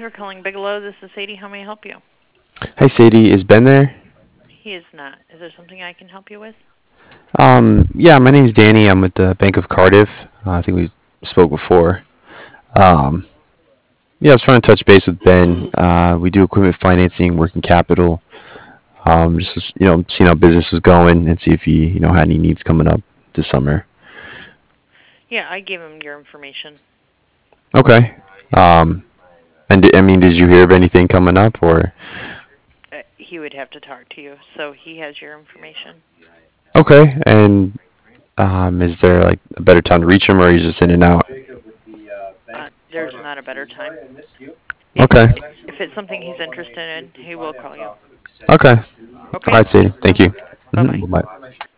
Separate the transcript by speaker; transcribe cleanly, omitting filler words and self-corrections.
Speaker 1: for calling Bigelow. This is Sadie. How may I help you?
Speaker 2: Hi, Sadie. Is Ben there?
Speaker 1: He is not. Is there something I can help you with?
Speaker 2: Yeah, my name's Danny. I'm with the Bank of Cardiff. I think we spoke before. Um, yeah, I was trying to touch base with Ben. We do equipment financing, working capital. Just seeing how business was going and see if he had any needs coming up this summer.
Speaker 1: Yeah, I gave him your information.
Speaker 2: Okay. Um, and I mean, did you hear of anything coming up or?
Speaker 1: He would have to talk to you, so he has your information.
Speaker 2: Okay. And is there like a better time to reach him, or he's just in and out?
Speaker 1: There's not a better time. If
Speaker 2: Okay.
Speaker 1: if it's something he's interested in, he will call you.
Speaker 2: Okay. All
Speaker 1: Okay.
Speaker 2: right, Sadie. Thank you.
Speaker 1: Bye bye.
Speaker 2: Bye.